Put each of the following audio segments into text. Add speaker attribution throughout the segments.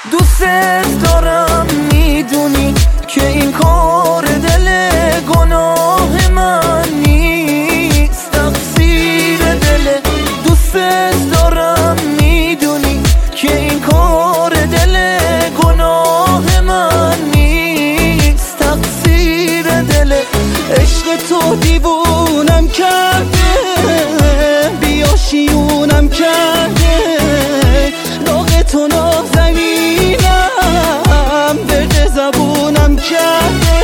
Speaker 1: دوست دارم میدونی که این کار دل گناه من نیست، تقصیر دل. دوست دارم میدونی که این کار دل گناه من نیست، تقصیر دل. عشق تو دیوونم کرده، بیاشیونم کرده، داغ تو نازنینم درد زبونم کرده.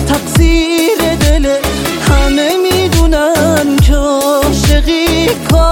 Speaker 2: همه میدونن که عاشقی کار